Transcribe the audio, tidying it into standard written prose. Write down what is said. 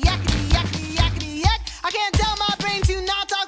yakety, yakety, yakety, yak. I can't tell my brain to not talk.